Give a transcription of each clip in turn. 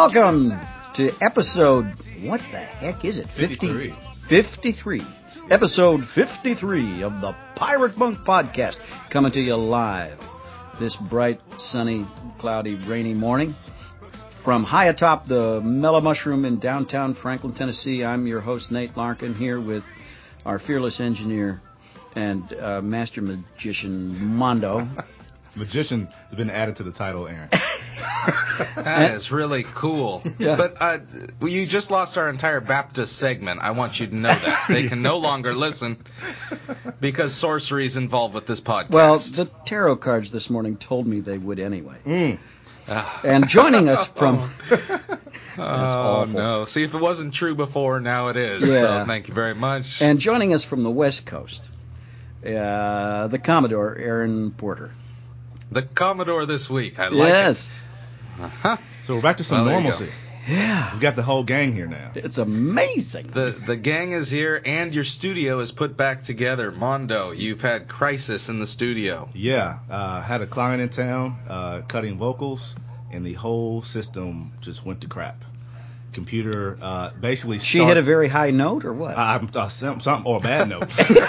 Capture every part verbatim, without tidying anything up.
Welcome to episode, what the heck is it? fifty-three. fifty-three. Episode fifty-three of the Pirate Monk Podcast, coming to you live this bright, sunny, cloudy, rainy morning. From high atop the Mellow Mushroom in downtown Franklin, Tennessee, I'm your host, Nate Larkin, here with our fearless engineer and uh, master magician, Mondo. Magician has been added to the title, Aaron. That is really cool. Yeah. But uh, well, you just lost our entire Baptist segment. I want you to know that. They can no longer listen because sorcery is involved with this podcast. Well, the tarot cards this morning told me they would anyway. Mm. And joining us from... Oh, awful. no. See, if it wasn't true before, now it is. Yeah. So thank you very much. And joining us from the West Coast, uh, the Commodore, Aaron Porter. The Commodore this week. I like yes. it. Uh-huh. So we're back to some Well, there you normalcy. Yeah. We got the whole gang here now. It's amazing. The the gang is here, and your studio is put back together. Mondo, you've had crisis in the studio. Yeah, uh, had a client in town uh, cutting vocals, and the whole system just went to crap. Computer uh, basically. She start- hit a very high note, or what? I, I, uh, some- something or a bad note.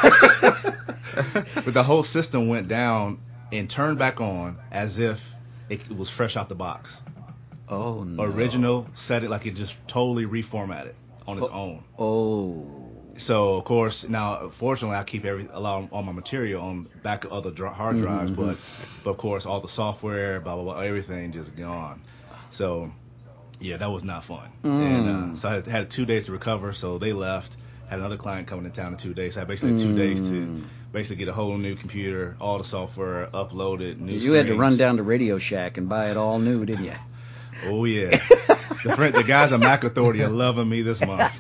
But the whole system went down and turned back on as if it was fresh out the box. oh, no. Original, set it like it just totally reformatted on its Oh. own. Oh. So of course now, fortunately, I keep every a lot of all my material on back of other dri- hard drives, Mm-hmm. but but of course all the software, blah blah blah, everything just gone. So yeah, that was not fun. Mm. And uh, so I had, had two days to recover. So they left. Had another client coming to town in two days. So I basically had two Mm. days to basically get a whole new computer, all the software uploaded. New You had to screens. run down to Radio Shack and buy it all new, didn't you? Oh yeah, the, friend, the guys at Mac Authority are loving me this month.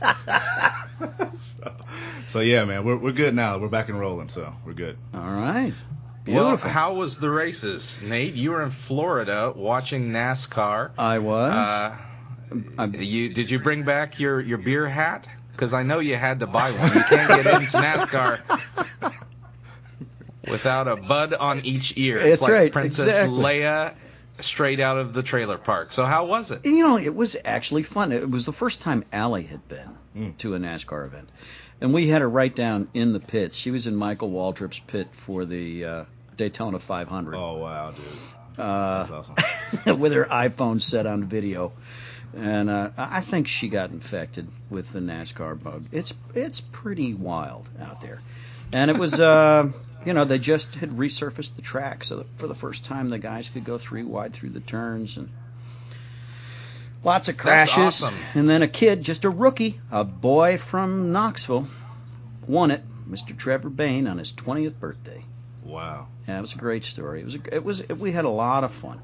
so, so yeah, man, we're we're good now. We're back and rolling, so we're good. All right. Beautiful. Well, how was the races, Nate? You were in Florida watching NASCAR. I was. Uh, I'm- you did you bring back your, your beer hat? Because I know you had to buy one. You can't get into NASCAR without a bud on each ear. It's That's like right, Princess exactly. Leia straight out of the trailer park. So how was it? You know, it was actually fun. It was the first time Allie had been Mm. to a NASCAR event. And we had her right down in the pits. She was in Michael Waltrip's pit for the uh, Daytona five hundred. Oh wow, dude, Uh, that's awesome. with her iPhone set on video. And uh, I think she got infected with the NASCAR bug. It's it's pretty wild out there. And it was, uh, you know, they just had resurfaced the track, so that for the first time the guys could go three wide through the turns, and lots of crashes. awesome. And then a kid, just a rookie, a boy from Knoxville, won it, Mister Trevor Bain, on his twentieth birthday. Wow. Yeah, it was a great story. It was a, it was we had a lot of fun.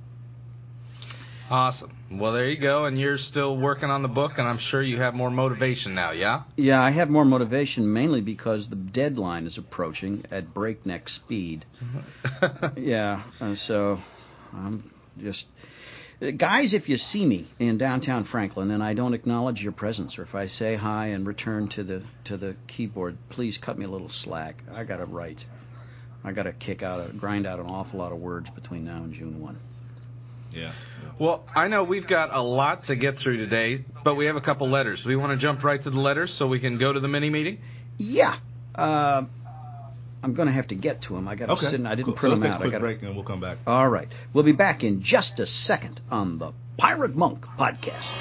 Awesome. Well, there you go. And you're still working on the book, and I'm sure you have more motivation now, yeah? Yeah, I have more motivation mainly because the deadline is approaching at breakneck speed. Yeah, uh, so I'm just... Uh, Guys, if you see me in downtown Franklin and I don't acknowledge your presence, or if I say hi and return to the to the keyboard, please cut me a little slack. I got to write. I got to kick out, a, grind out an awful lot of words between now and June first. Yeah. Well, I know we've got a lot to get through today, but we have a couple letters. We want to jump right to the letters so we can go to the mini-meeting? Yeah, uh, I'm going to have to get to them. I got to Okay. sit. And I didn't Cool. print so them let's out. take a I quick got. break and we'll come back. All right, we'll be back in just a second on the Pirate Monk Podcast.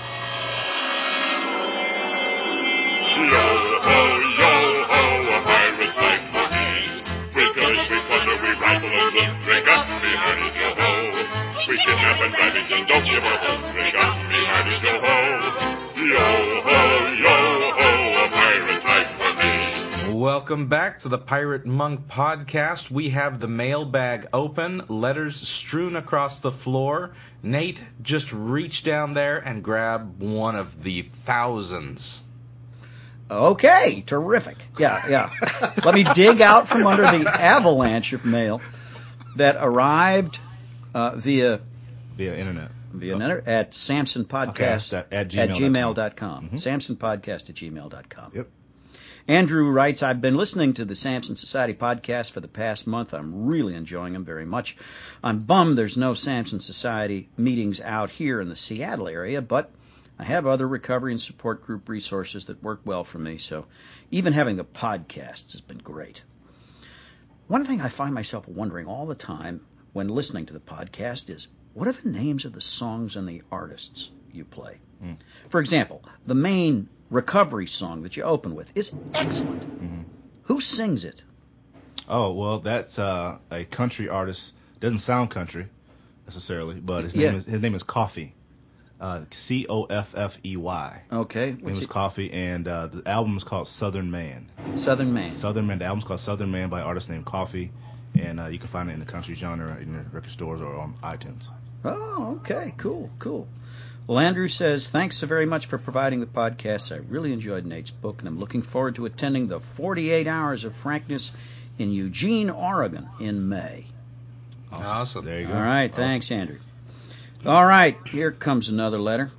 Yo ho, yo ho, a pirate's life for me. We fish, we plunder, we rifle and loot, drink up behind us, yo ho. We kidnap and ravage and don't give a hoot, drink up behind us, yo ho. Yo ho, yo ho, a pirate's life for me. Welcome back to the Pirate Monk Podcast. We have the mailbag open, letters strewn across the floor. Nate, just reach down there and grab one of the thousands. Okay, terrific. Yeah, yeah. Let me dig out from under the avalanche of mail that arrived uh, via Via internet. via Oh. net at Samson Podcast Okay, at- at at gmail dot com. gmail dot com. Mhm. Samson Podcast at gmail dot com. Yep. Andrew writes, I've been listening to the Samson Society podcast for the past month. I'm really enjoying them very much. I'm bummed there's no Samson Society meetings out here in the Seattle area, but I have other recovery and support group resources that work well for me, so even having the podcast has been great. One thing I find myself wondering all the time when listening to the podcast is, what are the names of the songs and the artists you play? Mm. For example, the main recovery song that you open with is excellent. Mm-hmm. Who sings it? Oh, well, that's uh, a country artist. Doesn't sound country necessarily, but his yeah. name is his name is Coffey. Uh, C O F F E Y. Okay. His name is Coffey, and uh, the album is called Southern Man. Southern Man. Southern Man. The album's called Southern Man by an artist named Coffey, and uh, you can find it in the country genre in the record stores or on iTunes. Oh, okay. Cool, cool. Well, Andrew says, thanks so very much for providing the podcast. I really enjoyed Nate's book, and I'm looking forward to attending the forty-eight Hours of Frankness in Eugene, Oregon in May. Awesome. awesome. There you go. All right. Awesome. Thanks, Andrew. All right. Here comes another letter.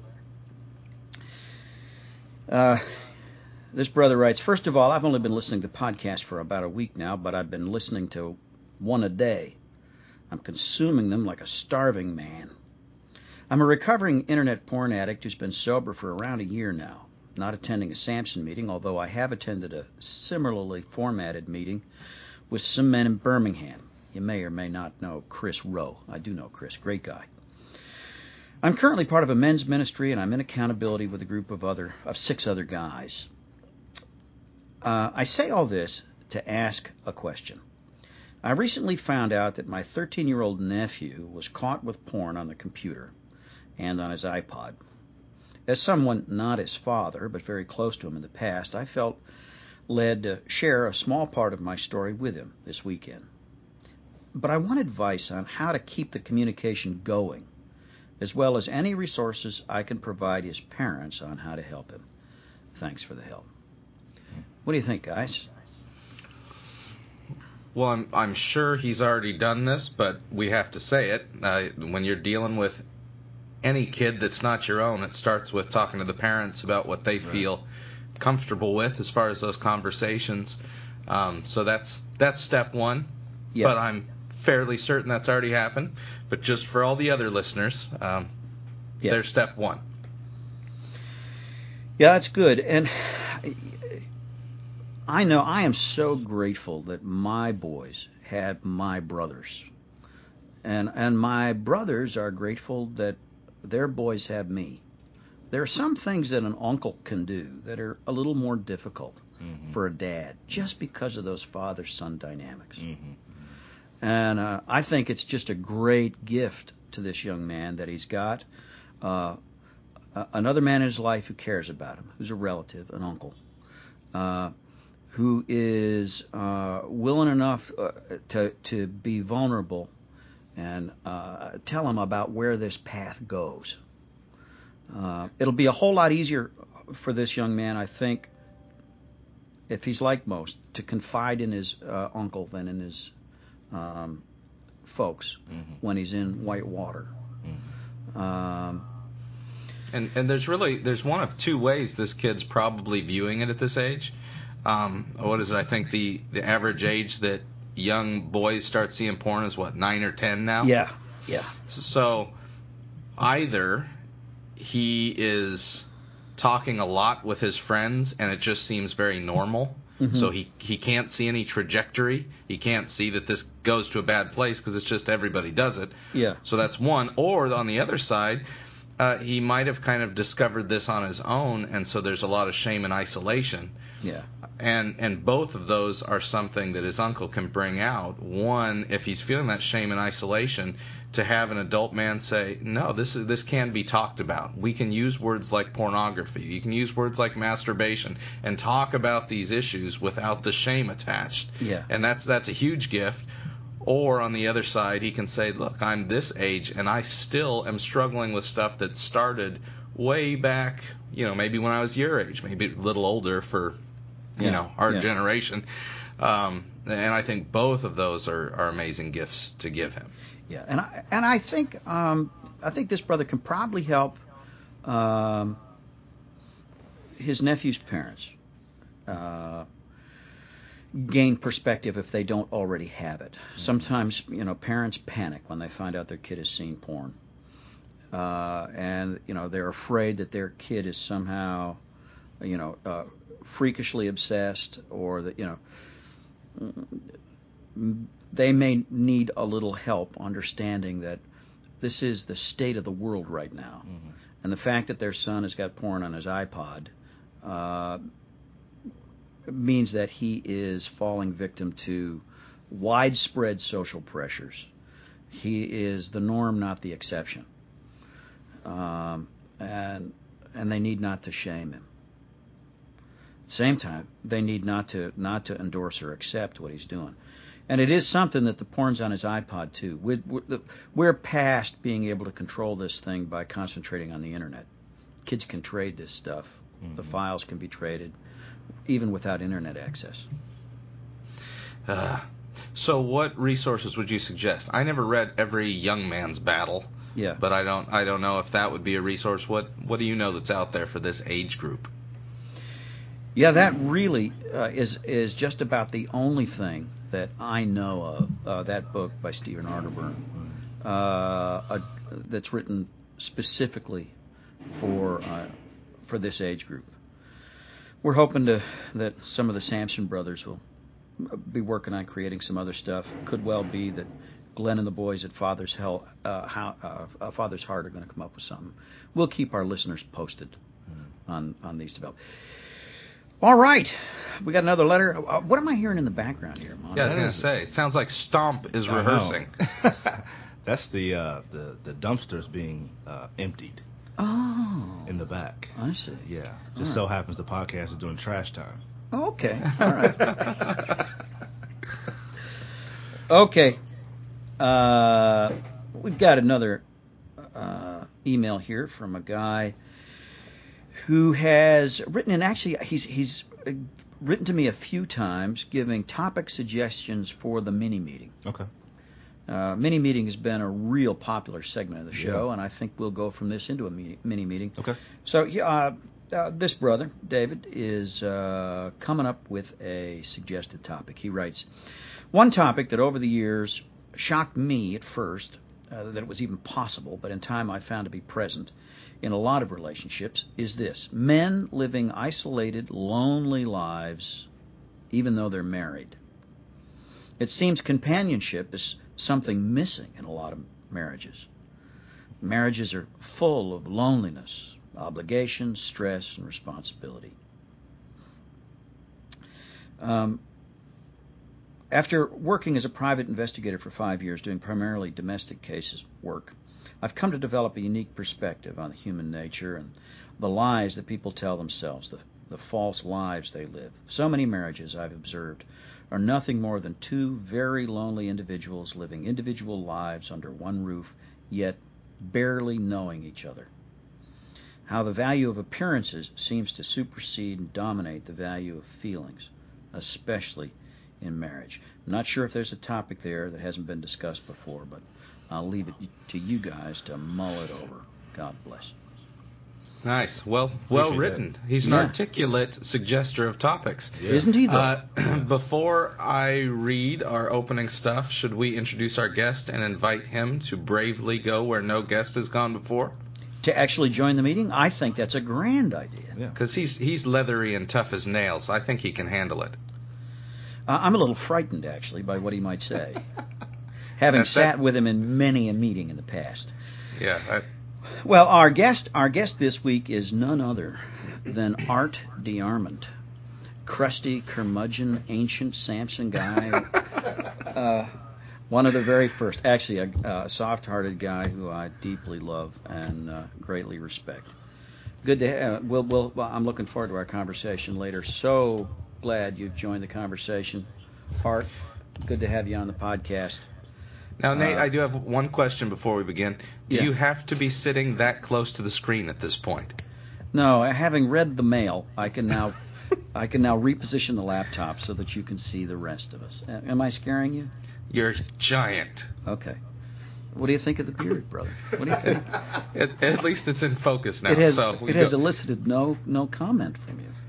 Uh, this brother writes, first of all, I've only been listening to podcasts for about a week now, but I've been listening to one a day. I'm consuming them like a starving man. I'm a recovering internet porn addict who's been sober for around a year now, not attending a Samson meeting, although I have attended a similarly formatted meeting with some men in Birmingham. You may or may not know Chris Rowe. I do know Chris, great guy. I'm currently part of a men's ministry, and I'm in accountability with a group of other of six other guys. Uh, I say all this to ask a question. I recently found out that my thirteen-year-old nephew was caught with porn on the computer and on his iPod. As someone not his father, but very close to him in the past, I felt led to share a small part of my story with him this weekend. But I want advice on how to keep the communication going, as well as any resources I can provide his parents on how to help him. Thanks for the help. What do you think, guys? Well, I'm, I'm sure he's already done this, but we have to say it. Uh, when you're dealing with any kid that's not your own, it starts with talking to the parents about what they right. feel comfortable with as far as those conversations. Um, so that's that's step one. Yeah. But I'm fairly certain that's already happened. But just for all the other listeners, um, yeah. there's step one. Yeah, that's good. And I know I am so grateful that my boys had my brothers. And and my brothers are grateful that their boys have me. There are some things that an uncle can do that are a little more difficult mm-hmm. for a dad, just because of those father-son dynamics. Mm-hmm. And uh, I think it's just a great gift to this young man that he's got uh, another man in his life who cares about him, who's a relative, an uncle, uh, who is uh, willing enough uh, to to be vulnerable and uh, tell him about where this path goes. Uh, it'll be a whole lot easier for this young man, I think, if he's like most, to confide in his uh, uncle than in his um, folks mm-hmm. when he's in white water. Mm-hmm. Um, and and there's really there's one of two ways this kid's probably viewing it at this age. Um, what is it? I think the, the average age that young boys start seeing porn is what, nine or ten now? Yeah, yeah. So either he is talking a lot with his friends and it just seems very normal. Mm-hmm. So he, he can't see any trajectory. He can't see that this goes to a bad place because it's just everybody does it. Yeah. So that's one. Or on the other side, uh, he might have kind of discovered this on his own, and so there's a lot of shame and isolation. Yeah. And and both of those are something that his uncle can bring out. One, if he's feeling that shame and isolation, to have an adult man say, no, this is, this can be talked about. We can use words like pornography. You can use words like masturbation and talk about these issues without the shame attached. Yeah. And that's that's a huge gift. Or on the other side, he can say, look, I'm this age and I still am struggling with stuff that started way back, you know, maybe when I was your age, maybe a little older for, you yeah. know, our yeah. generation. Um, and I think both of those are, are amazing gifts to give him. Yeah, and I and I think um, I think this brother can probably help um, his nephew's parents. Uh, gain perspective if they don't already have it. Sometimes, you know, parents panic when they find out their kid has seen porn. Uh, and, you know, they're afraid that their kid is somehow, you know, uh, freakishly obsessed, or that, you know, they may need a little help understanding that this is the state of the world right now. Mm-hmm. And the fact that their son has got porn on his iPod uh, means that he is falling victim to widespread social pressures. He is the norm, not the exception. Um, and and they need not to shame him. At the same time, they need not to not to endorse or accept what he's doing. And it is something that the porn's on his iPod too. We're, we're past being able to control this thing by concentrating on the internet. Kids can trade this stuff. Mm-hmm. The files can be traded, even without internet access. Uh, so, what resources would you suggest? I never read Every Young Man's Battle. Yeah. But I don't I don't know if that would be a resource. What what do you know that's out there for this age group? Yeah, that really uh, is is just about the only thing that I know of. Uh, that book by Stephen Arterburn, uh, a, that's written specifically for uh, for this age group. We're hoping to that some of the Sampson brothers will be working on creating some other stuff. Could well be that Glenn and the boys at Father's Hell, uh, how, uh, Father's Heart are going to come up with something. We'll keep our listeners posted mm. on on these developments. All right, we got another letter. Uh, what am I hearing in the background here, Mon? Yeah, I was going to say, it sounds like Stomp is rehearsing. That's the uh, the the dumpsters being uh, emptied. Oh, in the back. I see. Yeah, just right. So happens the podcast is doing trash time. Okay, all right. Okay. Uh, we've got another uh, email here from a guy who has written, and actually he's he's written to me a few times, giving topic suggestions for the mini meeting. Okay. Uh, mini meeting has been a real popular segment of the show, yeah. and I think we'll go from this into a mini, mini meeting. Okay. So uh, uh, this brother, David, is uh, coming up with a suggested topic. He writes, one topic that over the years shocked me at first, uh, that it was even possible, but in time I found to be present in a lot of relationships, is this: men living isolated, lonely lives, even though they're married. It seems companionship is something missing in a lot of marriages. Marriages are full of loneliness, obligation, stress, and responsibility. Um, After working as a private investigator for five years, doing primarily domestic cases work, I've come to develop a unique perspective on human nature and the lies that people tell themselves, the, the false lives they live. So many marriages, I've observed, are nothing more than two very lonely individuals living individual lives under one roof, yet barely knowing each other. How the value of appearances seems to supersede and dominate the value of feelings, especially in marriage. I'm not sure if there's a topic there that hasn't been discussed before, but I'll leave it to you guys to mull it over. God bless. Nice. Well, well written. That. He's an yeah. articulate suggester of topics. Yeah. Isn't he, though? Uh, before I read our opening stuff, should we introduce our guest and invite him to bravely go where no guest has gone before? To actually join the meeting? I think that's a grand idea. Because yeah. he's, he's leathery and tough as nails. I think he can handle it. Uh, I'm a little frightened, actually, by what he might say. Having That's sat that. with him in many a meeting in the past. Yeah. I... Well, our guest, our guest this week is none other than Art DeArmond, crusty, curmudgeon, ancient Samson guy. uh, one of the very first, actually, a, a soft-hearted guy who I deeply love and uh, greatly respect. Good to have. We'll, we'll, well, I'm looking forward to our conversation later. So glad you've joined the conversation, Art. Good to have you on the podcast. Now, Nate, uh, I do have one question before we begin. Do yeah. you have to be sitting that close to the screen at this point? No, having read the mail, I can now I can now reposition the laptop so that you can see the rest of us. Am I scaring you? You're giant. Okay. What do you think of the beard, brother? What do you think? at, at least it's in focus now. It has, so it has elicited no no comment from you.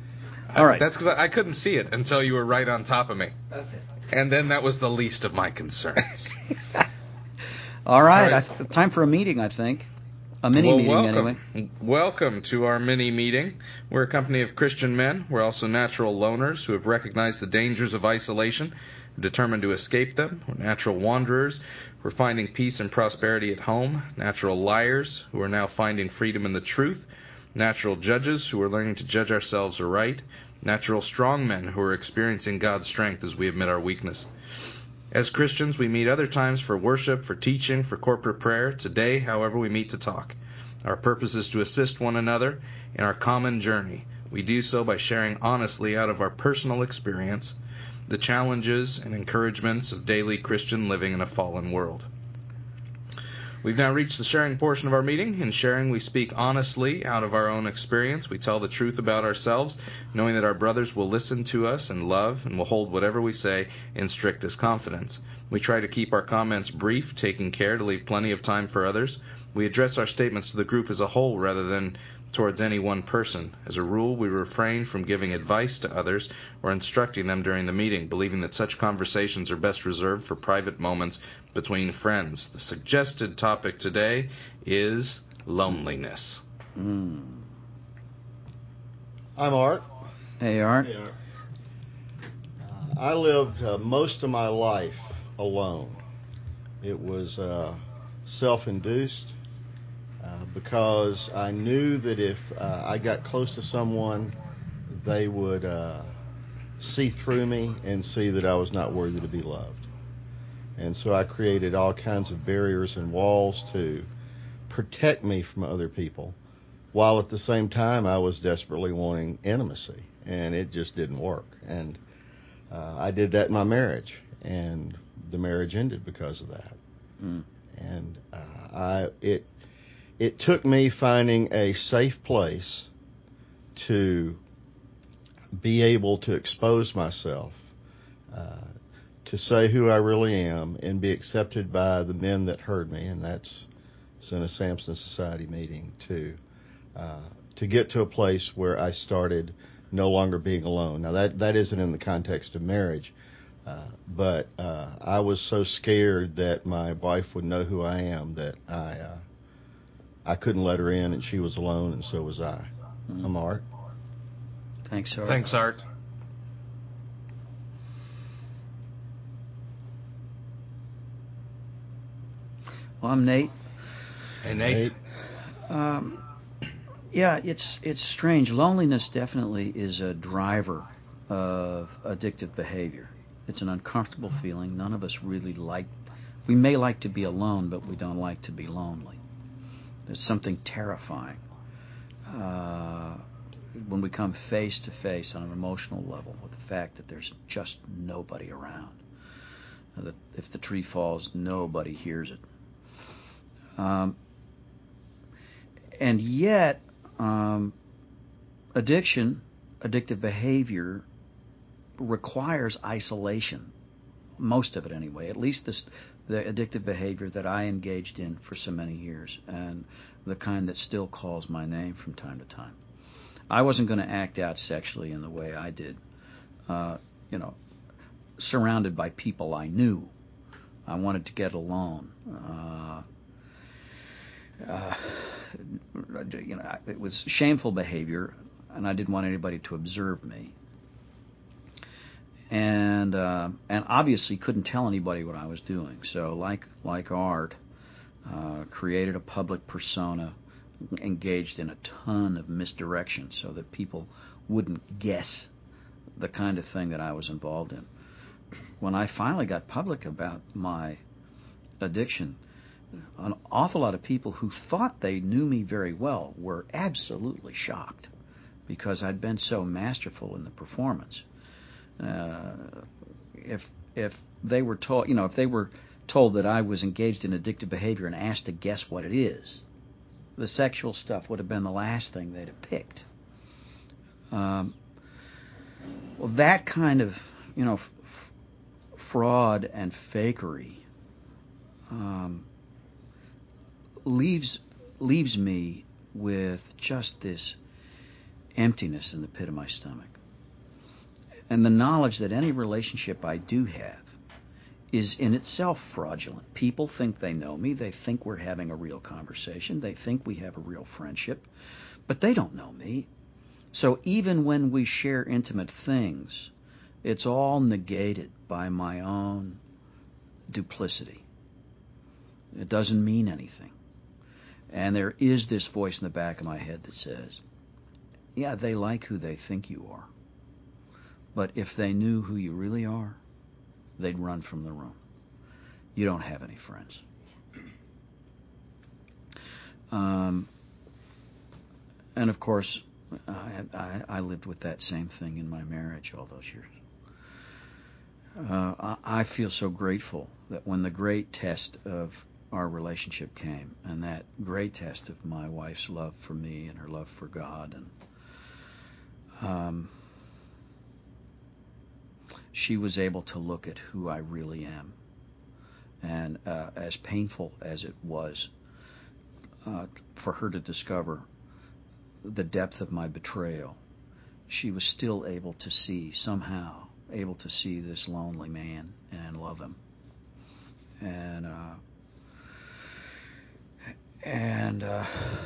All right. That's because I, I couldn't see it until you were right on top of me. Okay. And then that was the least of my concerns. All right. All right. I th- time for a meeting, I think. A mini well, meeting, welcome. anyway. Welcome to our mini meeting. We're a company of Christian men. We're also natural loners who have recognized the dangers of isolation, determined to escape them. We're natural wanderers. We're finding peace and prosperity at home. Natural liars who are now finding freedom in the truth. Natural judges who are learning to judge ourselves aright. Natural strong men who are experiencing God's strength as we admit our weakness. As Christians, we meet other times for worship, for teaching, for corporate prayer. Today, however, we meet to talk. Our purpose is to assist one another in our common journey. We do so by sharing honestly out of our personal experience the challenges and encouragements of daily Christian living in a fallen world. We've now reached the sharing portion of our meeting. In sharing, we speak honestly out of our own experience. We tell the truth about ourselves, knowing that our brothers will listen to us and love and will hold whatever we say in strictest confidence. We try to keep our comments brief, taking care to leave plenty of time for others. We address our statements to the group as a whole rather than towards any one person. As a rule, we refrain from giving advice to others or instructing them during the meeting, believing that such conversations are best reserved for private moments between friends. The suggested topic today is loneliness. Mm. I'm Art. Hey, Art. Hey, Art. Uh, I lived uh, most of my life alone. It was uh, self-induced. Uh, because I knew that if uh, I got close to someone, they would uh, see through me and see that I was not worthy to be loved. And so I created all kinds of barriers and walls to protect me from other people, while at the same time I was desperately wanting intimacy, and it just didn't work. And uh, I did that in my marriage, and the marriage ended because of that. Mm. And uh, I it. It took me finding a safe place to be able to expose myself, uh, to say who I really am, and be accepted by the men that heard me, and that's in a Samson Society meeting, to uh, to get to a place where I started no longer being alone. Now, that, that isn't in the context of marriage, uh, but uh, I was so scared that my wife would know who I am that I... Uh, I couldn't let her in, and she was alone, and so was I. Mm. I'm Art. Thanks, Art. Thanks, Art. Well, I'm Nate. Hey, Nate. Nate. Um, yeah, it's it's strange. Loneliness definitely is a driver of addictive behavior. It's an uncomfortable feeling. None of us really like. We may like to be alone, but we don't like to be lonely. There's something terrifying uh, when we come face to face on an emotional level with the fact that there's just nobody around. Uh, that if the tree falls, nobody hears it. Um, and yet, um, addiction, addictive behavior, requires isolation. Most of it, anyway. At least this. The addictive behavior that I engaged in for so many years, and the kind that still calls my name from time to time. I wasn't going to act out sexually in the way I did, uh, you know, surrounded by people I knew. I wanted to get alone. Uh, uh, you know, it was shameful behavior, and I didn't want anybody to observe me. And uh, and obviously couldn't tell anybody what I was doing. So like like Art, uh, created a public persona, engaged in a ton of misdirection so that people wouldn't guess the kind of thing that I was involved in. When I finally got public about my addiction, an awful lot of people who thought they knew me very well were absolutely shocked because I'd been so masterful in the performance. Uh, if if they were told, you know, if they were told that I was engaged in addictive behavior and asked to guess what it is, the sexual stuff would have been the last thing they'd have picked. Um, well, that kind of, you know, f- fraud and fakery um, leaves leaves me with just this emptiness in the pit of my stomach. And the knowledge that any relationship I do have is in itself fraudulent. People think they know me. They think we're having a real conversation. They think we have a real friendship. But they don't know me. So even when we share intimate things, it's all negated by my own duplicity. It doesn't mean anything. And there is this voice in the back of my head that says, yeah, they like who they think you are. But if they knew who you really are, they'd run from the room. You don't have any friends. Um, and of course, I, I, I lived with that same thing in my marriage all those years. Uh, I, I feel so grateful that when the great test of our relationship came, and that great test of my wife's love for me and her love for God, and um, she was able to look at who I really am. And uh, as painful as it was uh, for her to discover the depth of my betrayal, she was still able to see, somehow, able to see this lonely man and love him. And, uh, and, uh,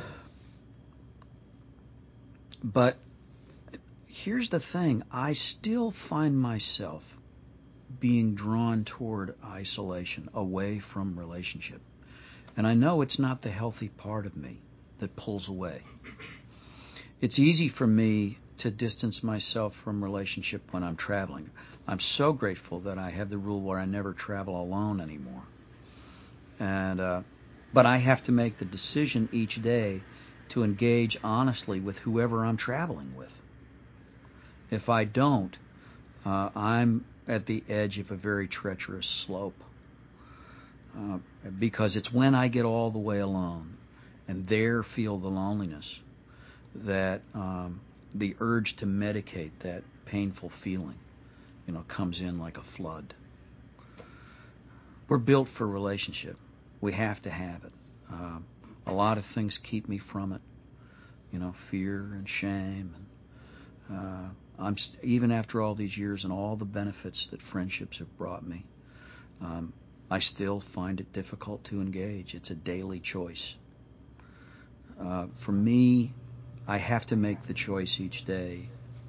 but here's the thing, I still find myself being drawn toward isolation, away from relationship. And I know it's not the healthy part of me that pulls away. It's easy for me to distance myself from relationship when I'm traveling. I'm so grateful that I have the rule where I never travel alone anymore. And uh, but I have to make the decision each day to engage honestly with whoever I'm traveling with. If I don't, uh, I'm at the edge of a very treacherous slope. Uh, because it's when I get all the way alone and there feel the loneliness that um, the urge to medicate that painful feeling, you know, comes in like a flood. We're built for relationship. We have to have it. Uh, a lot of things keep me from it, you know, fear and shame. And uh, I'm st- even after all these years and all the benefits that friendships have brought me, um, I still find it difficult to engage. It's a daily choice. Uh, for me, I have to make the choice each day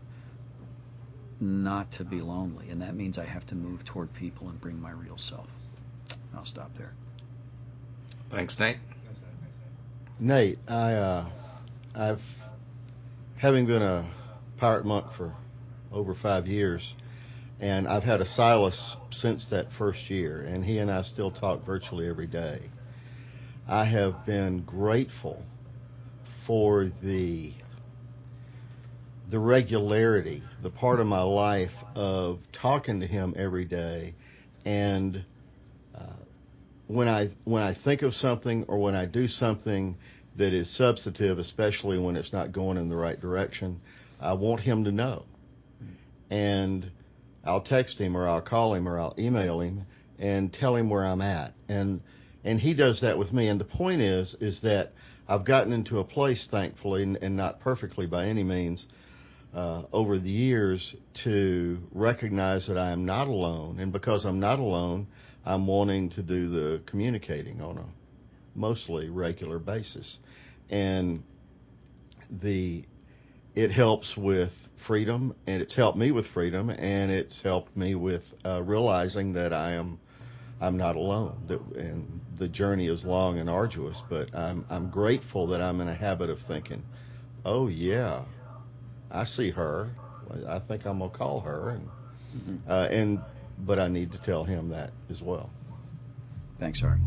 not to be lonely, and that means I have to move toward people and bring my real self. I'll stop there. Thanks, Nate. Nate, I, uh, I've, having been a pirate monk for over five years, and I've had a Silas since that first year, and he and I still talk virtually every day. I have been grateful for the the regularity, the part of my life of talking to him every day, and uh, when I when I think of something or when I do something that is substantive, especially when it's not going in the right direction, I want him to know. And I'll text him or I'll call him or I'll email him and tell him where I'm at. And and he does that with me. And the point is, is that I've gotten into a place, thankfully, and, and not perfectly by any means, uh, over the years to recognize that I am not alone. And because I'm not alone, I'm wanting to do the communicating on a mostly regular basis. And the it helps with freedom, and it's helped me with freedom, and it's helped me with uh, realizing that I am I'm not alone. That, and the journey is long and arduous, but I'm I'm grateful that I'm in a habit of thinking, oh yeah, I see her. I think I'm gonna call her, and mm-hmm. uh, and but I need to tell him that as well. Thanks, Art.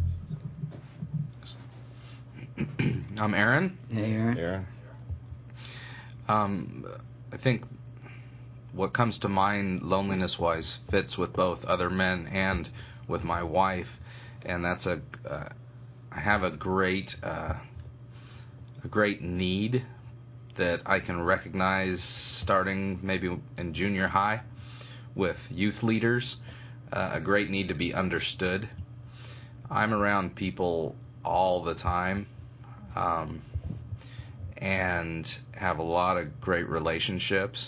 I'm Aaron. Hey, Aaron. Aaron. Um, I think what comes to mind loneliness-wise fits with both other men and with my wife, and that's a uh, I have a great uh, a great need that I can recognize starting maybe in junior high with youth leaders, uh, a great need to be understood. I'm around people all the time, um, and have a lot of great relationships,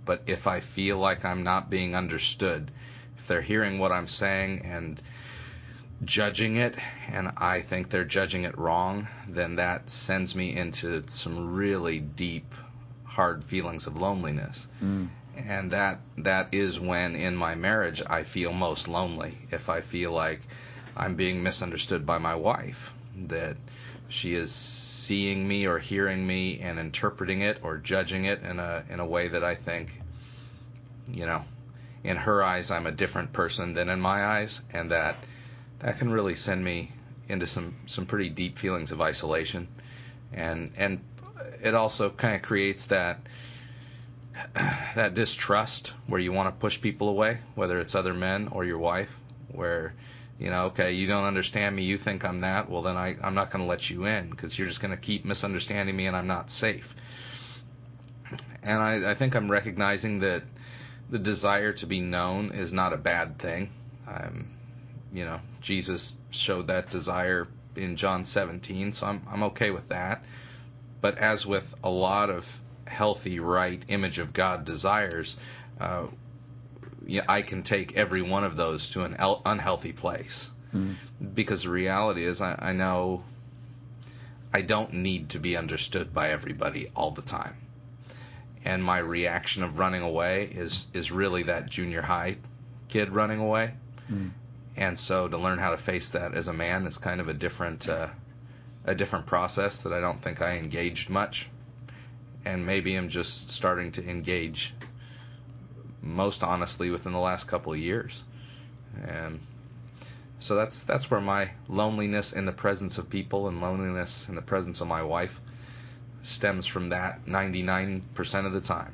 But if I feel like I'm not being understood, if they're hearing what I'm saying and judging it, and I think they're judging it wrong, then that sends me into some really deep, hard feelings of loneliness. Mm. And that that is when, in my marriage, I feel most lonely. If I feel like I'm being misunderstood by my wife, that she is seeing me or hearing me and interpreting it or judging it in a in a way that I think, you know, in her eyes I'm a different person than in my eyes, and that that can really send me into some, some pretty deep feelings of isolation. And and it also kind of creates that that distrust where you want to push people away, whether it's other men or your wife, where, you know, okay, you don't understand me, you think I'm that, well then I, I'm not going to let you in because you're just going to keep misunderstanding me and I'm not safe. And I, I think I'm recognizing that the desire to be known is not a bad thing. Um, you know, Jesus showed that desire in John seventeen, so I'm I'm okay with that. But as with a lot of healthy, right image of God desires, uh, yeah, I can take every one of those to an el- unhealthy place. Mm. Because the reality is, I, I know I don't need to be understood by everybody all the time. And my reaction of running away is, is really that junior high kid running away. Mm. And so to learn how to face that as a man is kind of a different uh, a different process that I don't think I engaged much. And maybe I'm just starting to engage most honestly within the last couple of years. And so that's that's where my loneliness in the presence of people and loneliness in the presence of my wife stems from, that ninety-nine percent of the time.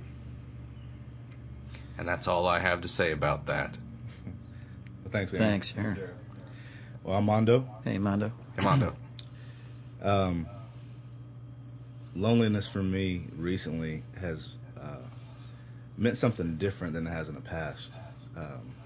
And that's all I have to say about that. Well, thanks, Aaron. Thanks, Aaron. Well, I'm Mondo. Hey, Mondo. Hey, Mondo. um, loneliness for me recently has uh, meant something different than it has in the past. Um,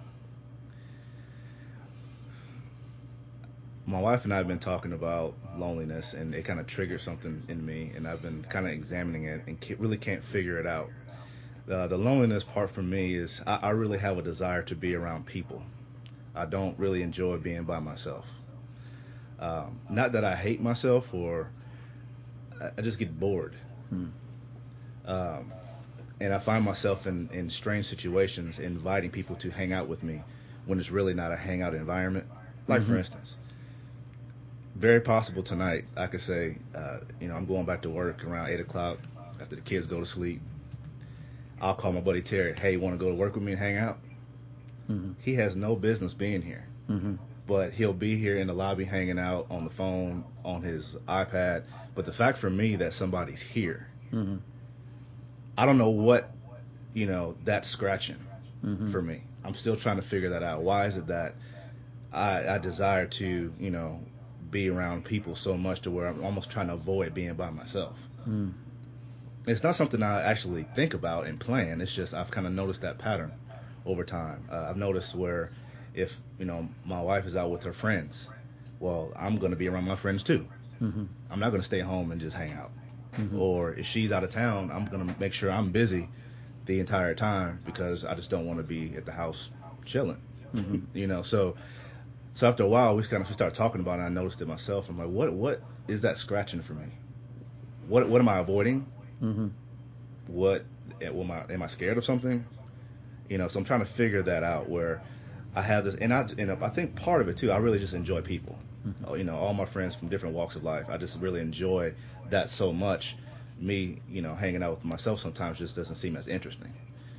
my wife and I have been talking about loneliness, and it kind of triggered something in me, and I've been kind of examining it and really can't figure it out. Uh, the loneliness part for me is I, I really have a desire to be around people. I don't really enjoy being by myself. Um, not that I hate myself, or I, I just get bored. Hmm. Um, and I find myself in, in strange situations inviting people to hang out with me when it's really not a hangout environment. Like, mm-hmm. for instance, very possible tonight I could say, uh, you know, I'm going back to work around eight o'clock after the kids go to sleep. I'll call my buddy Terry, hey, you want to go to work with me and hang out? Mm-hmm. He has no business being here. Mm-hmm. But he'll be here in the lobby hanging out on the phone, on his iPad. But the fact for me that somebody's here, mm-hmm. I don't know what, you know, that's scratching mm-hmm. for me. I'm still trying to figure that out. Why is it that I, I desire to, you know, be around people so much to where I'm almost trying to avoid being by myself? Mm. It's not something I actually think about and plan. It's just I've kind of noticed that pattern over time. Uh, I've noticed where if, you know, my wife is out with her friends, well, I'm going to be around my friends too. Mm-hmm. I'm not going to stay home and just hang out. Mm-hmm. Or if she's out of town, I'm going to make sure I'm busy the entire time because I just don't want to be at the house chilling. Mm-hmm. You know, so so after a while, we kind of started talking about it, and I noticed it myself. I'm like, what what is that scratching for me? What what am I avoiding? Mm-hmm. What am I, am I scared of something? You know, so I'm trying to figure that out where I have this, and I, and I think part of it too, I really just enjoy people. Mm-hmm. You know, all my friends from different walks of life. I just really enjoy that so much. Me, you know, hanging out with myself sometimes just doesn't seem as interesting.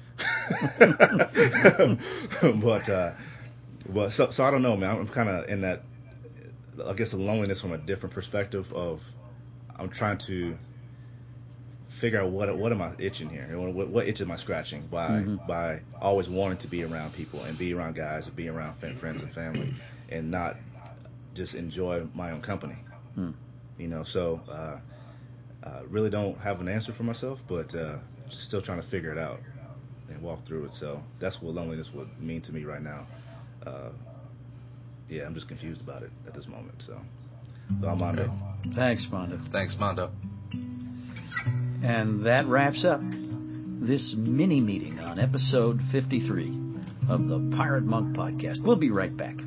but, uh, but so, so I don't know, man. I'm kind of in that, I guess, the loneliness from a different perspective of, I'm trying to figure out what what am I itching here? What, what itch am I scratching by mm-hmm. by always wanting to be around people and be around guys and be around friends and family and not just enjoy my own company. Mm. You know, so uh, uh, really don't have an answer for myself, but uh, still trying to figure it out and walk through it. So that's what loneliness would mean to me right now. Uh, yeah, I'm just confused about it at this moment. So, so I'm Mondo. Okay. Thanks, Mondo. Thanks, Mondo. And that wraps up this mini meeting on episode fifty-three of the Pirate Monk Podcast. We'll be right back.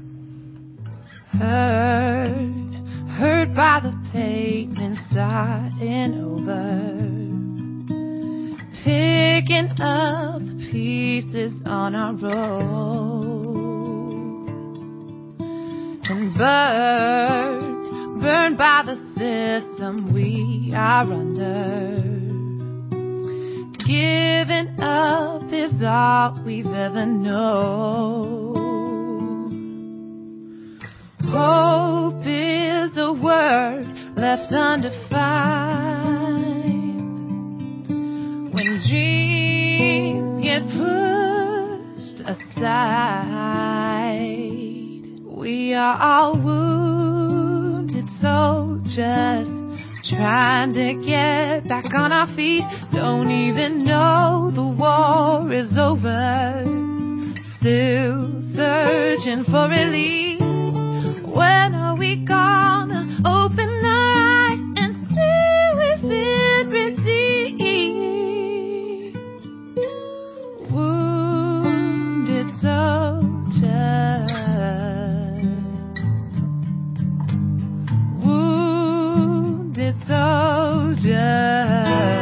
Hurt, hurt by the pavement starting over, picking up the pieces on our road, and burned, burned by the system we are under. Giving up is all we've ever known. Hope is a word left undefined when dreams get pushed aside. We are all wounded soldiers trying to get back on our feet. Don't even know the war is over. Still searching for relief. When are we gonna open our eyes and see we've been redeemed? Wounded soldiers, wounded soldiers.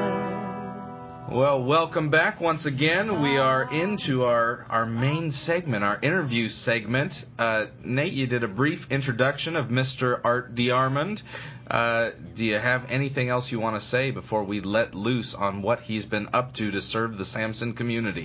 Well, welcome back once again. We are into our, our main segment, our interview segment. Uh, Nate, you did a brief introduction of Mister Art DeArmond. Uh, do you have anything else you want to say before we let loose on what he's been up to to serve the Samson community?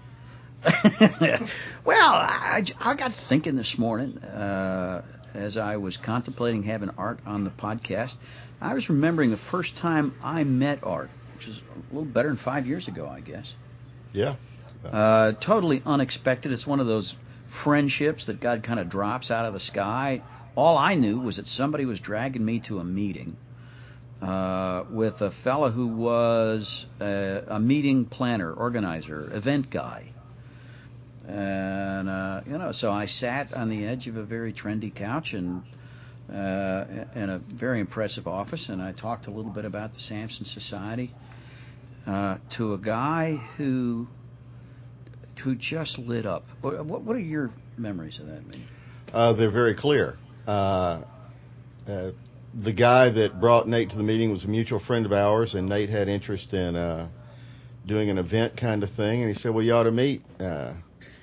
Well, I, I got thinking this morning uh, as I was contemplating having Art on the podcast. I was remembering the first time I met Art, which is a little better than five years ago, I guess. Yeah. Uh, totally unexpected. It's one of those friendships that God kind of drops out of the sky. All I knew was that somebody was dragging me to a meeting uh, with a fellow who was a, a meeting planner, organizer, event guy. And, uh, you know, so I sat on the edge of a very trendy couch and uh, in a very impressive office, and I talked a little bit about the Samson Society uh, to a guy who who just lit up. What, what are your memories of that meeting? Uh, they're very clear. Uh, uh, the guy that brought Nate to the meeting was a mutual friend of ours, and Nate had interest in uh, doing an event kind of thing, and he said, well, you ought to meet. Uh,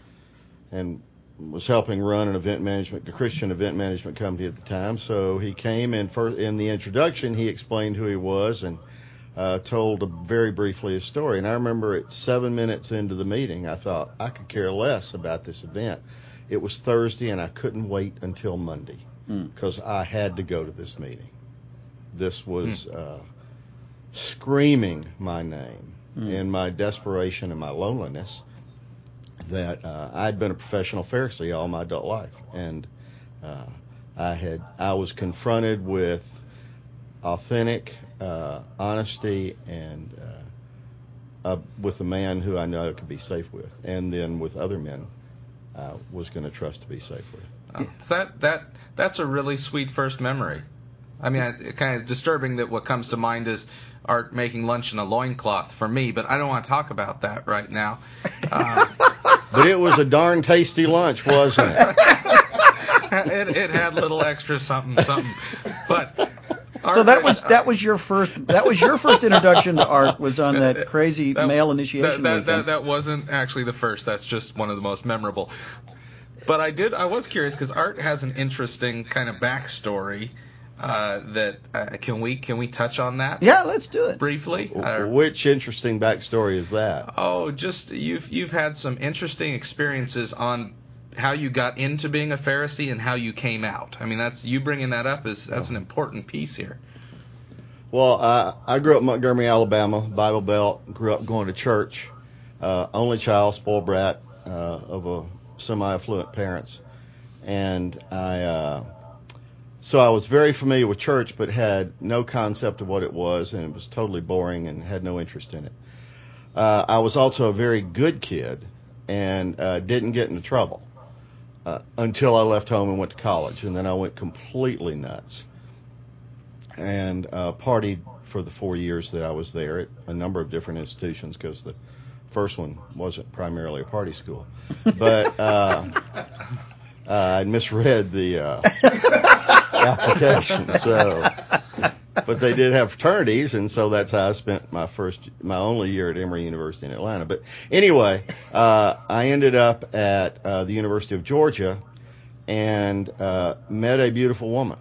and was helping run an event management, a Christian event management company at the time. So he came, and first, in the introduction, he explained who he was and uh, told a, very briefly his story. And I remember at seven minutes into the meeting, I thought, I could care less about this event. It was Thursday, and I couldn't wait until Monday because mm. I had to go to this meeting. This was mm. uh, screaming my name mm. in my desperation and my loneliness. That uh, I'd been a professional Pharisee all my adult life, and uh, I had I was confronted with authentic uh, honesty and uh, uh, with a man who I know I could be safe with, and then with other men I was going to trust to be safe with. Oh, that that that's a really sweet first memory. I mean, it's kind of disturbing that what comes to mind is Art making lunch in a loincloth for me, but I don't want to talk about that right now. Uh, but it was a darn tasty lunch, wasn't it? it, it had a little extra something, something. But Art, so that was that was your first that was your first introduction to Art was on that crazy that, male initiation. That, that, that, that wasn't actually the first. That's just one of the most memorable. But I did. I was curious because Art has an interesting kind of backstory. Uh, that uh, can we can we touch on that? Yeah, let's do it briefly. Uh, Which interesting backstory is that? Oh, just you've you've had some interesting experiences on how you got into being a Pharisee and how you came out. I mean, that's you bringing that up is that's an important piece here. Well, I I grew up in Montgomery, Alabama, Bible Belt. Grew up going to church. Uh, only child, spoiled brat uh, of a semi-affluent parents, and I. Uh, So I was very familiar with church, but had no concept of what it was, and it was totally boring and had no interest in it. Uh, I was also a very good kid and uh, didn't get into trouble uh, until I left home and went to college, and then I went completely nuts and uh, partied for the four years that I was there at a number of different institutions, because the first one wasn't primarily a party school. But uh, uh, I misread the uh, application. So, but they did have fraternities, and so that's how I spent my first, my only year at Emory University in Atlanta. But anyway, uh, I ended up at uh, the University of Georgia and uh, met a beautiful woman.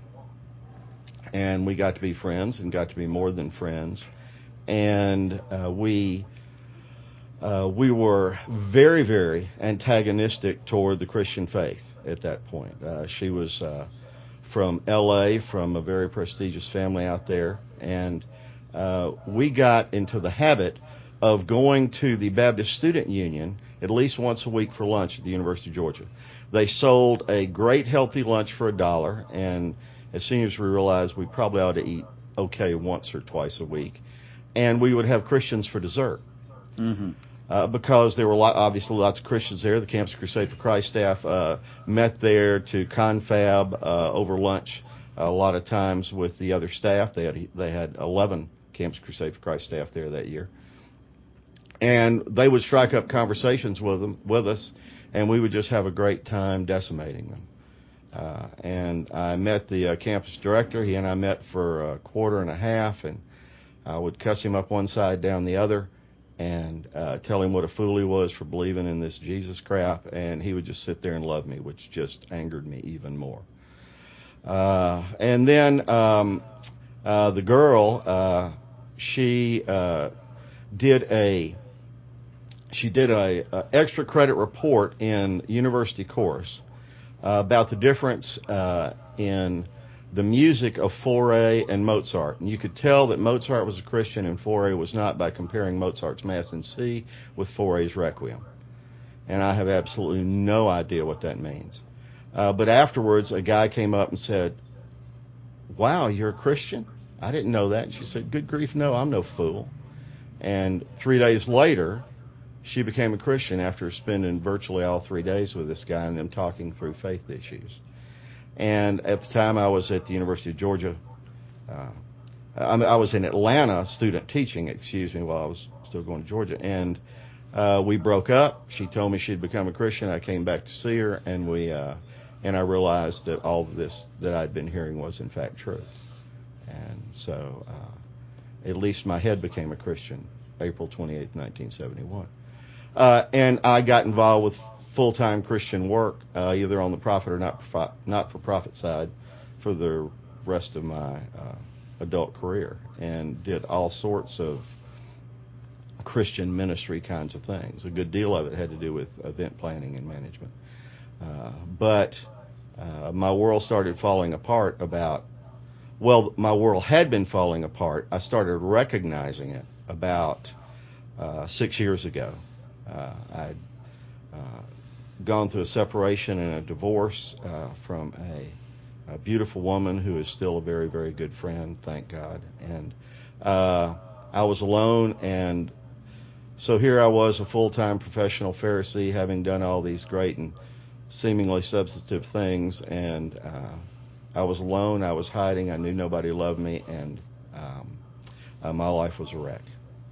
And we got to be friends and got to be more than friends. And uh, we uh, we were very, very antagonistic toward the Christian faith at that point. Uh, she was uh, from L A, from a very prestigious family out there. And uh, we got into the habit of going to the Baptist Student Union at least once a week for lunch at the University of Georgia. They sold a great healthy lunch for a dollar, and as soon as we realized we probably ought to eat okay once or twice a week, and we would have Christians for dessert. Mm-hmm. Uh, because there were lot, obviously lots of Christians there. The Campus Crusade for Christ staff uh, met there to confab uh, over lunch a lot of times with the other staff. They had they had eleven Campus Crusade for Christ staff there that year. And they would strike up conversations with them, with us, and we would just have a great time decimating them. Uh, and I met the uh, campus director. He and I met for a quarter and a half, and I would cuss him up one side, down the other, and uh, tell him what a fool he was for believing in this Jesus crap, and he would just sit there and love me, which just angered me even more. Uh, and then um, uh, the girl, uh, she uh, did a she did a, a extra credit report in university course uh, about the difference uh, in the music of Fauré and Mozart. And you could tell that Mozart was a Christian and Fauré was not by comparing Mozart's Mass in C with Fauré's Requiem. And I have absolutely no idea what that means. Uh, but afterwards, a guy came up and said, "Wow, you're a Christian? I didn't know that." And she said, "Good grief, no, I'm no fool." And three days later, she became a Christian after spending virtually all three days with this guy and them talking through faith issues. And at the time, I was at the University of Georgia. Uh, I, I was in Atlanta, student teaching, excuse me, while I was still going to Georgia. And uh, we broke up. She told me she'd become a Christian. I came back to see her, and we uh, and I realized that all of this that I'd been hearing was in fact true. And so, uh, at least my head became a Christian, April twenty-eighth, nineteen seventy-one. Uh, and I got involved with full-time Christian work, uh, either on the profit or not not-for-profit side, for the rest of my uh, adult career, and did all sorts of Christian ministry kinds of things. A good deal of it had to do with event planning and management. Uh, but uh, my world started falling apart about, well, my world had been falling apart. I started recognizing it about uh, six years ago. Uh, I'd uh, gone through a separation and a divorce uh, from a, a beautiful woman who is still a very, very good friend, thank God. And uh, I was alone, and so here I was, a full-time professional Pharisee, having done all these great and seemingly substantive things, and uh, I was alone, I was hiding, I knew nobody loved me, and um, uh, my life was a wreck.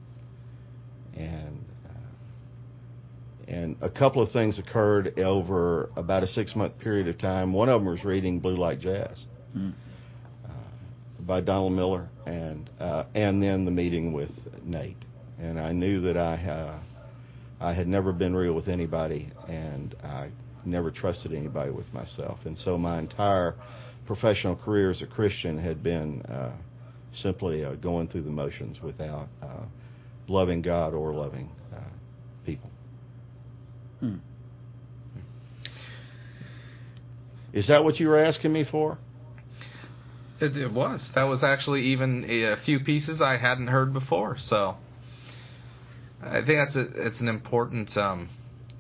And And a couple of things occurred over about a six-month period of time. One of them was reading Blue Like Jazz mm. uh, by Donald Miller, and uh, and then the meeting with Nate. And I knew that I uh, I had never been real with anybody, and I never trusted anybody with myself. And so my entire professional career as a Christian had been uh, simply uh, going through the motions without uh, loving God or loving uh, people. Hmm. Is that what you were asking me for? It, it was. That was actually even a few pieces I hadn't heard before. So I think that's a, it's an important um,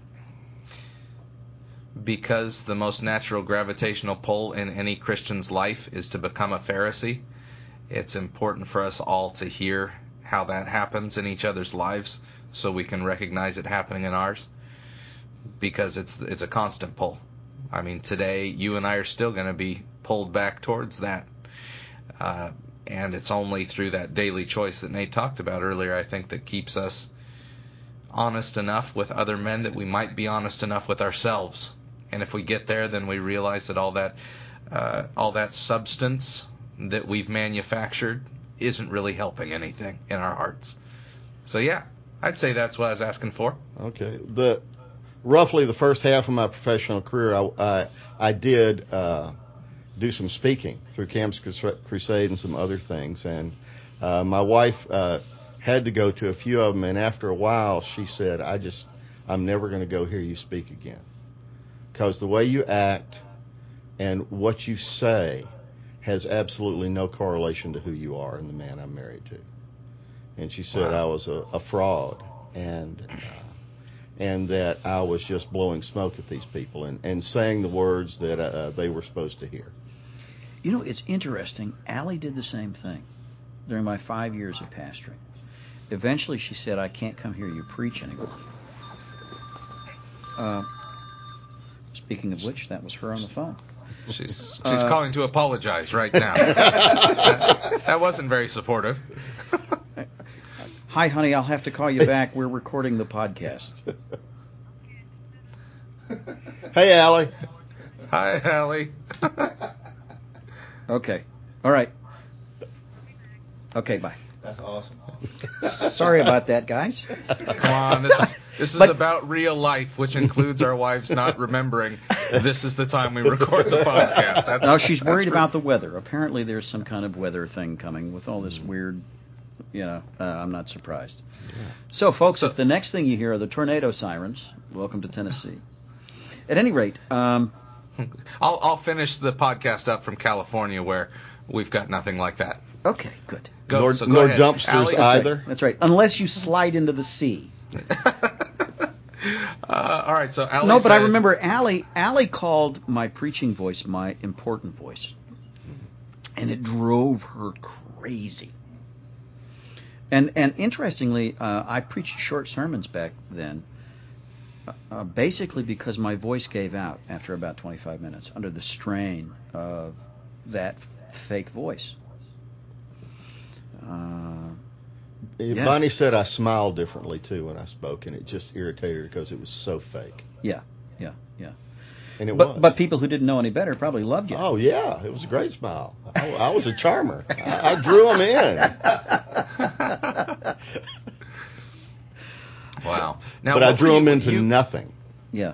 because the most natural gravitational pull in any Christian's life is to become a Pharisee. It's important for us all to hear how that happens in each other's lives, so we can recognize it happening in ours. Because it's it's a constant pull. I mean, today you and I are still going to be pulled back towards that. Uh, And it's only through that daily choice that Nate talked about earlier, I think, that keeps us honest enough with other men that we might be honest enough with ourselves. And if we get there, then we realize that all that uh, all that substance that we've manufactured isn't really helping anything in our hearts. So yeah, I'd say that's what I was asking for. Okay. The roughly the first half of my professional career, I I, I did uh, do some speaking through Campus Crusade and some other things, and uh, my wife uh, had to go to a few of them, and after a while, she said, "I just I'm never going to go hear you speak again, because the way you act and what you say has absolutely no correlation to who you are and the man I'm married to." And she said wow. I was a, a fraud, and uh, and that I was just blowing smoke at these people and, and saying the words that uh, they were supposed to hear. You know, it's interesting. Allie did the same thing during my five years of pastoring. Eventually, she said, "I can't come hear you preach anymore." Uh, speaking of which, that was her on the phone. She's she's uh, calling to apologize right now. that, that wasn't very supportive. Hi, honey, I'll have to call you back. We're recording the podcast. Hey, Allie. Hi, Allie. Okay. All right. Okay, bye. That's awesome. Sorry about that, guys. Come on, this is this is But, about real life, which includes our wives not remembering this is the time we record the podcast. That's, no, she's worried about the weather. Apparently, there's some kind of weather thing coming with all this weird. You know, uh, I'm not surprised. Yeah. So, folks, so, if the next thing you hear are the tornado sirens, welcome to Tennessee. At any rate, um, I'll I'll finish the podcast up from California where we've got nothing like that. Okay, good. Go, nor so go nor ahead. dumpsters Allie, that's either. Right. That's right. Unless you slide into the sea. uh, all right. So Allie no, but said, I remember Allie. Allie called my preaching voice my important voice, and it drove her crazy. And and interestingly, uh, I preached short sermons back then, uh, basically because my voice gave out after about twenty-five minutes under the strain of that fake voice. Uh, yeah. Bonnie said I smiled differently too when I spoke, and it just irritated her because it was so fake. Yeah, yeah, yeah. And it but, was. But people who didn't know any better probably loved you. Oh yeah, it was a great smile. I, I was a charmer. I, I drew them in. Wow. Now, but I drew them into you, nothing. Yeah.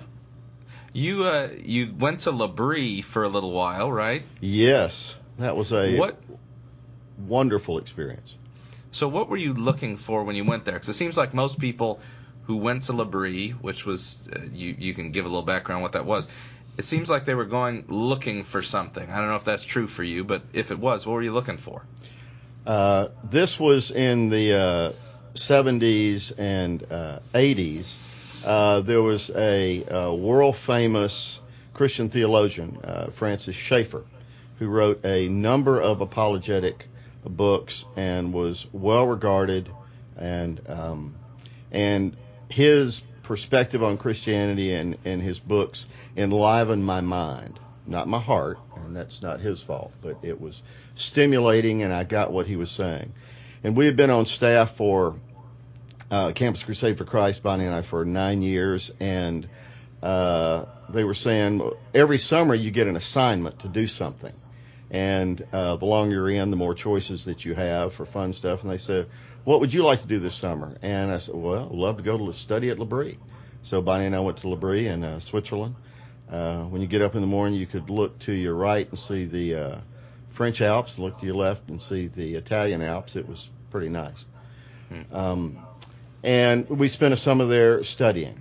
You uh, you went to L'Abri for a little while, right? Yes, that was a what? wonderful experience. So what were you looking for when you went there? Because it seems like most people who went to L'Abri, which was, uh, you, you can give a little background what that was, it seems like they were going looking for something. I don't know if that's true for you, but if it was, what were you looking for? Uh, this was in the uh, seventies and uh, eighties. Uh, there was a, a world-famous Christian theologian, uh, Francis Schaeffer, who wrote a number of apologetic books and was well-regarded, and um, and his perspective on Christianity and, and his books enlivened my mind, not my heart, and that's not his fault, but it was stimulating, and I got what he was saying. And we had been on staff for uh, Campus Crusade for Christ, Bonnie and I, for nine years, and uh, they were saying every summer you get an assignment to do something. And uh, the longer you're in, the more choices that you have for fun stuff. And they said, "What would you like to do this summer?" And I said, "Well, I'd love to go to study at L'Abri." So Bonnie and I went to L'Abri in uh, Switzerland. Uh, when you get up in the morning, you could look to your right and see the uh, French Alps, look to your left and see the Italian Alps. It was pretty nice. Hmm. Um, and we spent a summer there studying.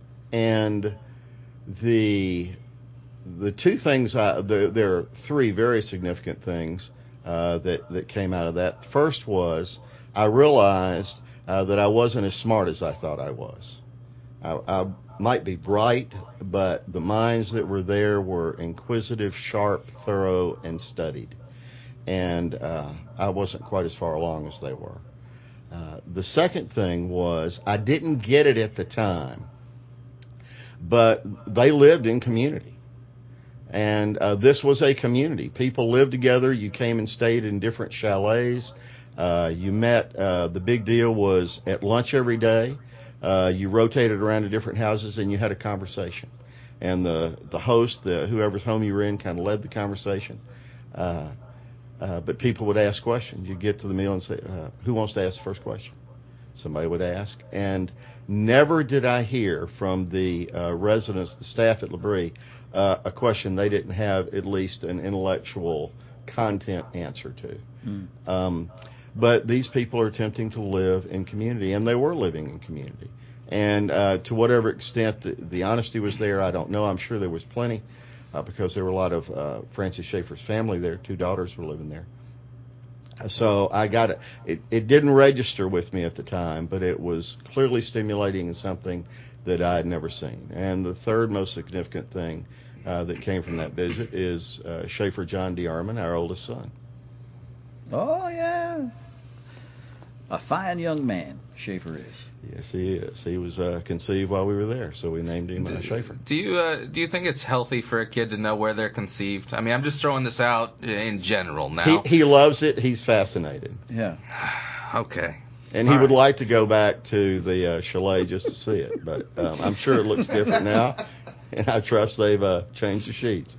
And the... The two things, I, the, there are three very significant things uh, that, that came out of that. First was I realized uh, that I wasn't as smart as I thought I was. I, I might be bright, but the minds that were there were inquisitive, sharp, thorough, and studied. And uh, I wasn't quite as far along as they were. Uh, the second thing was I didn't get it at the time, but they lived in community. And uh, this was a community. People lived together. You came and stayed in different chalets. Uh, you met. Uh, the big deal was at lunch every day. Uh, you rotated around to different houses and you had a conversation. And the, the host, the, whoever's home you were in, kind of led the conversation. Uh, uh, but people would ask questions. You'd get to the meal and say, uh, who wants to ask the first question? Somebody would ask. And never did I hear from the uh, residents, the staff at L'Abri, uh, a question they didn't have at least an intellectual content answer to. Mm. Um, but these people are attempting to live in community, and they were living in community. And uh, to whatever extent the, the honesty was there, I don't know. I'm sure there was plenty uh, because there were a lot of uh, Francis Schaeffer's family there. Two daughters were living there. So I got it. it. It didn't register with me at the time, but it was clearly stimulating and something that I had never seen. And the third most significant thing uh, that came from that visit is uh, Schaeffer John D. Armand, our oldest son. Oh, yeah. A fine young man, Schaeffer is. Yes, he is. He was uh, conceived while we were there, so we named him uh, Schaeffer. Do you uh, do you think it's healthy for a kid to know where they're conceived? I mean, I'm just throwing this out in general now. He, he loves it. He's fascinated. Yeah. Okay. And All he would right. like to go back to the uh, chalet just to see it, but um, I'm sure it looks different now, and I trust they've uh, changed the sheets.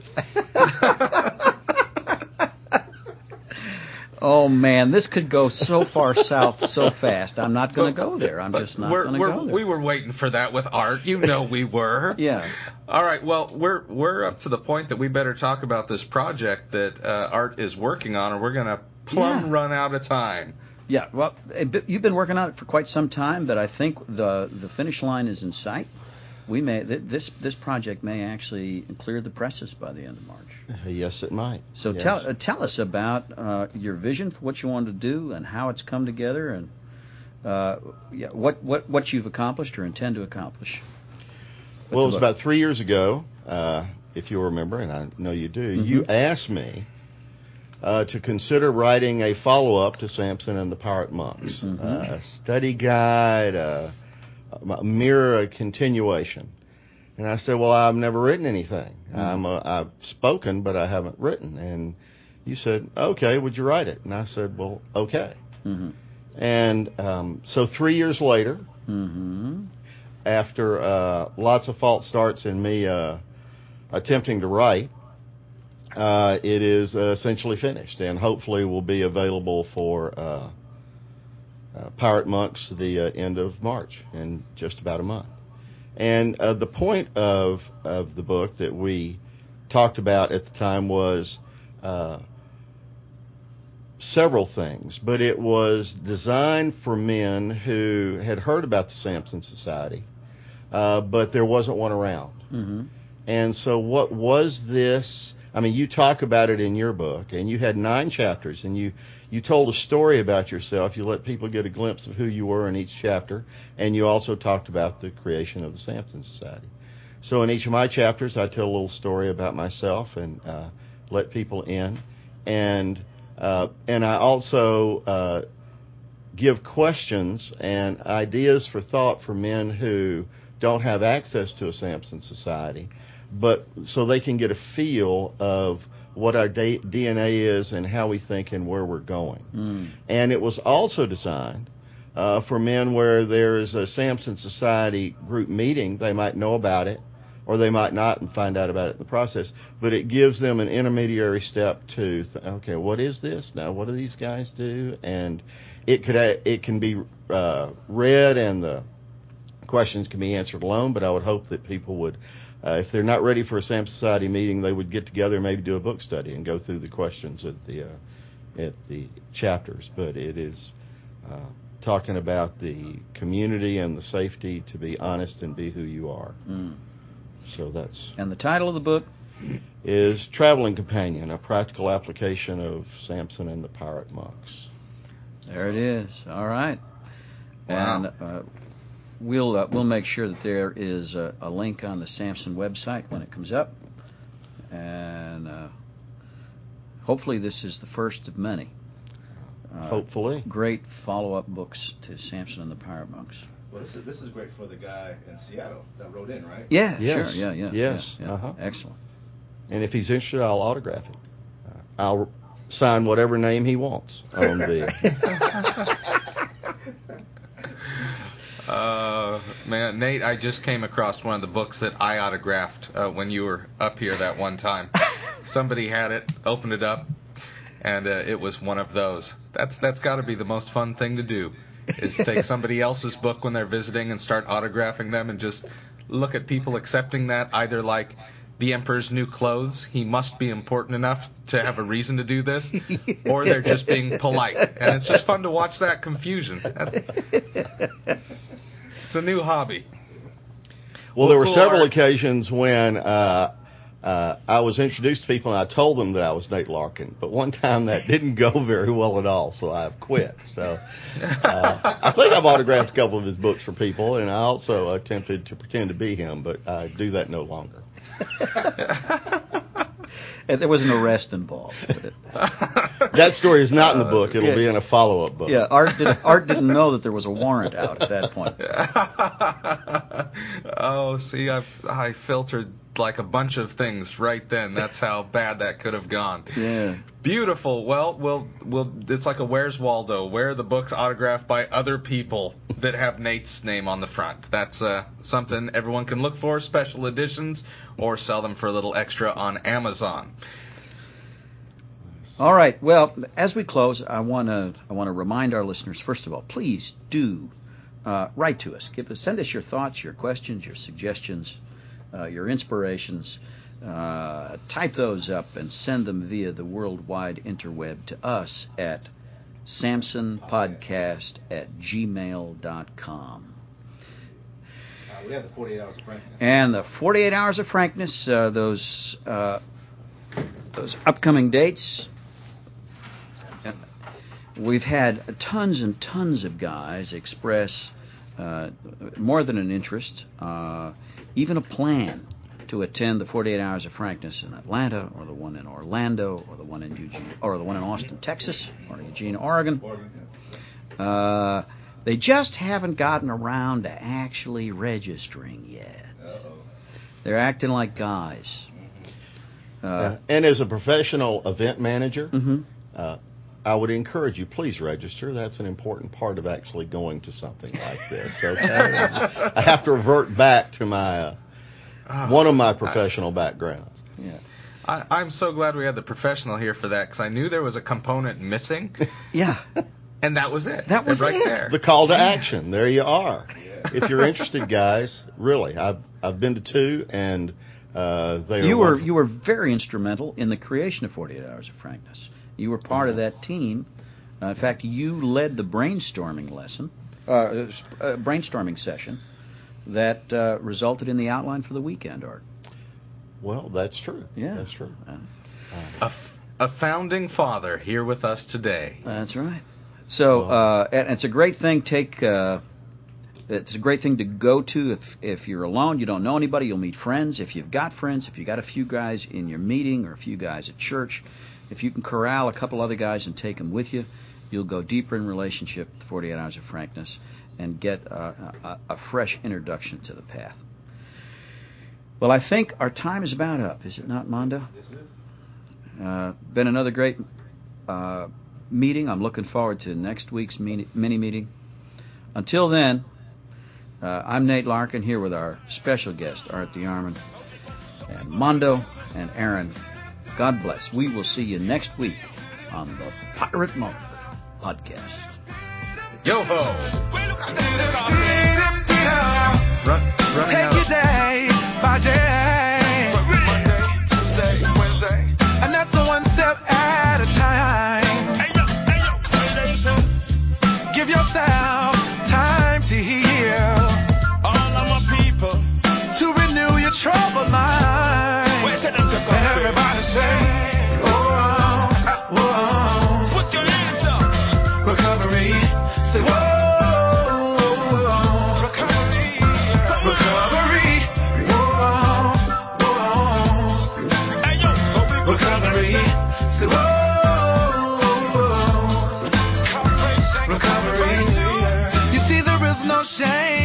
Oh, man, this could go so far south so fast. I'm not going to go there. I'm But just not we're, going to we're, go there. We were waiting for that with Art. You know we were. Yeah. All right. Well, we're we're up to the point that we better talk about this project that uh, Art is working on, or we're going to plumb Yeah. run out of time. Yeah, well, you've been working on it for quite some time, but I think the the finish line is in sight. We may this this project may actually clear the presses by the end of March. Yes, it might. So yes. tell uh, tell us about uh, your vision for what you want to do and how it's come together, and uh, yeah, what, what what you've accomplished or intend to accomplish. Well, it was about three years ago, uh, if you remember, and I know you do. Mm-hmm. You asked me uh, to consider writing a follow-up to Samson and the Pirate Monks, mm-hmm. uh, a study guide. Uh, a mere continuation. And I said, well, I've never written anything. Mm-hmm. I'm a, I've spoken, but I haven't written. And you said, okay, would you write it? And I said, well, okay. Mm-hmm. And um, so three years later, mm-hmm. after uh, lots of false starts in me uh, attempting to write, uh, it is uh, essentially finished and hopefully will be available for uh, Uh, Pirate Monks the uh, end of March, in just about a month. And uh, the point of of the book that we talked about at the time was uh, several things, but it was designed for men who had heard about the Samson Society, uh, but there wasn't one around. Mm-hmm. And so what was this? I mean, you talk about it in your book, and you had nine chapters, and you, you told a story about yourself. You let people get a glimpse of who you were in each chapter, and you also talked about the creation of the Samson Society. So in each of my chapters, I tell a little story about myself and uh, let people in, and uh, and I also uh, give questions and ideas for thought for men who don't have access to a Samson Society, but so they can get a feel of what our D N A is and how we think and where we're going. Mm. And it was also designed uh, for men where there is a Samson Society group meeting. They might know about it, or they might not and find out about it in the process, but it gives them an intermediary step to, th- okay, what is this? Now, what do these guys do? And it could it can be uh, read and the questions can be answered alone, but I would hope that people would, uh, if they're not ready for a Samson Society meeting, they would get together and maybe do a book study and go through the questions at the uh, at the chapters. But it is uh, talking about the community and the safety to be honest and be who you are. Mm. So that's... And the title of the book? Is Traveling Companion, a practical application of Samson and the Pirate Monks. There it is. All right. Wow. And uh, we'll uh, we'll make sure that there is a, a link on the Samson website when it comes up. And uh, hopefully this is the first of many. Uh, hopefully. Great follow-up books to Samson and the Pirate Monks. Well, this is, this is great for the guy in Seattle that wrote in, right? Yeah, yes. sure. Yeah, yeah. Yes. Yeah, yeah. Uh-huh. Excellent. and if he's interested, I'll autograph it. Uh, I'll sign whatever name he wants on the. Uh, man, Nate, I just came across one of the books that I autographed uh, when you were up here that one time. Somebody had it, opened it up, and uh, it was one of those. That's that's got to be the most fun thing to do, is take somebody else's book when they're visiting and start autographing them and just look at people accepting that, either like the Emperor's New Clothes, he must be important enough to have a reason to do this, or they're just being polite. And it's just fun to watch that confusion. It's a new hobby. Well, there were cool several art. occasions when uh, uh, I was introduced to people and I told them that I was Nate Larkin, but one time that didn't go very well at all, so I've quit. So uh, I think I've autographed a couple of his books for people, and I also attempted to pretend to be him, but I do that no longer. And there was an arrest involved. That story is not in the book. It'll yeah. be in a follow-up book. Yeah, Art, did, Art didn't know that there was a warrant out at that point. Oh, see, I've, I filtered like a bunch of things right then. That's how bad that could have gone. Yeah. Beautiful. Well, we'll, we'll, it's like a Where's Waldo? Where are the books autographed by other people that have Nate's name on the front? That's uh, something everyone can look for, special editions, or sell them for a little extra on Amazon. All right. Well, as we close, I want to I want to remind our listeners, first of all, please do uh, write to us. Give us, send us your thoughts, your questions, your suggestions, uh, your inspirations. Uh, type those up and send them via the worldwide interweb to us at samsonpodcast at gmail dot com. Uh, we have the forty-eight hours of frankness. And the forty-eight hours of frankness, uh, those uh, those upcoming dates. We've had tons and tons of guys express uh, more than an interest, uh, even a plan to attend the forty-eight hours of frankness in Atlanta, or the one in Orlando, or the one in Eugene, or the one in Austin, Texas, or Eugene, Oregon. Uh, they just haven't gotten around to actually registering yet. Uh-oh. They're acting like guys. Uh, Uh, and as a professional event manager, mm-hmm. uh, I would encourage you, please register. That's an important part of actually going to something like this. Okay? I have to revert back to my uh, Oh, one of my professional I, backgrounds. Yeah. I, I'm so glad we had the professional here for that, because I knew there was a component missing. Yeah. And that was it. That was right it. there. The call to action. There you are. If you're interested, guys, really, I've I've been to two, and uh, they you are were wonderful. you were very instrumental in the creation of forty-eight Hours of Frankness. You were part of that team. Uh, in fact, you led the brainstorming lesson, uh, uh, brainstorming session that uh, resulted in the outline for the weekend, Art. Well, that's true. Yeah, that's true. Uh, a, f- a founding father here with us today. That's right. So uh, and it's a great thing. Take uh, it's a great thing to go to if if you're alone, you don't know anybody, you'll meet friends. If you've got friends, if you got a few guys in your meeting or a few guys at church, if you can corral a couple other guys and take them with you, you'll go deeper in relationship with forty-eight Hours of Frankness and get a, a, a fresh introduction to the path. Well, I think our time is about up, is it not, Mondo? Yes, it is. Uh, been another great uh, meeting. I'm looking forward to next week's mini, mini meeting. Until then, uh, I'm Nate Larkin here with our special guest, Art DeArmond, and Mondo and Aaron. God bless. We will see you next week on the Pirate Monk Podcast. Yo ho! Run, running out Take of your day by day. Monday, Tuesday, Wednesday. And that's one step at a time. Hey, yo, hey, yo, hey, listen. Give yourself time to heal. All of my people. To renew your troubled mind. Where's that other And everybody say, oh, oh. Put your hands up. Recovery. Say, whoa. Recovery. Recovery. Whoa, whoa. Hey, yo, but we Recovery. Say, whoa. Recovery. Recovery. You see, there is no shame